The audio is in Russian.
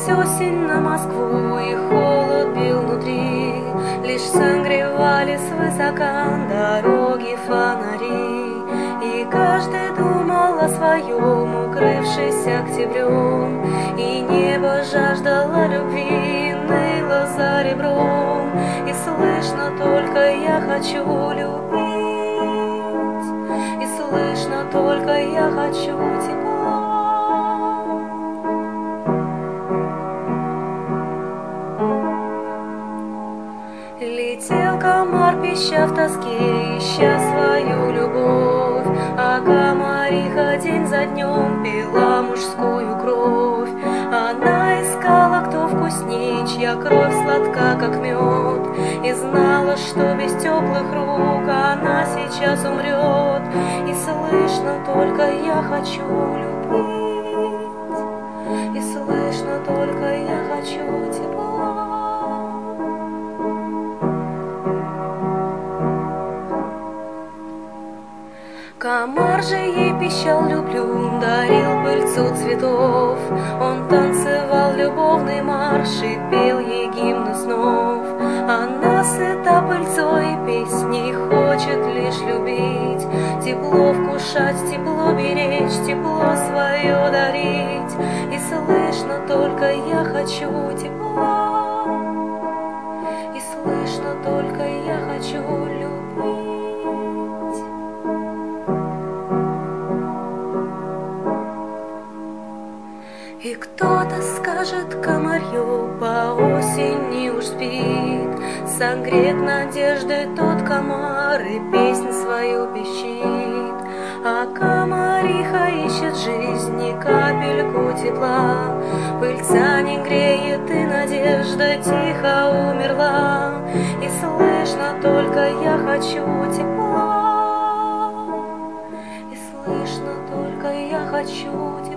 Неслась осень на Москву, и холод бил внутри, лишь согревали свысока дороги фонари. И каждый думал о своем, укрывшись октябрем, и небо жаждало любви, ныло за ребром. И слышно только «я хочу любить», и слышно только «я хочу тепла». Летел комар, пища в тоске, ища свою любовь, а комариха день за днем пила мужскую кровь. Она искала, кто вкусней, чья кровь сладка, как мед, и знала, что без теплых рук она сейчас умрет. И слышно только «я хочу любить», и слышно только «я хочу тепла». Комар же ей пищал «люблю», дарил пыльцу цветов. Он танцевал любовный марш и пел ей гимны снов. Она сыта пыльцой, песней хочет лишь любить, тепло вкушать, тепло беречь, тепло свое дарить. И слышно только «я хочу тепла», и слышно только «я хочу любить». И кто-то скажет: комарью по осени уж спит, согрет надеждой тот комар и песнь свою пищит. А комариха ищет жизни капельку тепла, пыльца не греет и надежда тихо умерла. И слышно только «я хочу тепла», и слышно только «я хочу тепла».